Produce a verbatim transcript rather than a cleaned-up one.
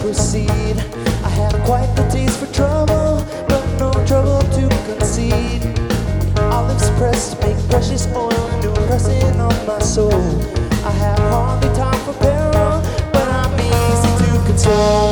proceed. I have quite the taste for trouble, but no trouble to concede. Olives pressed make precious oil, new pressing on my soul. I have hardly time for peril, but I'm easy to control.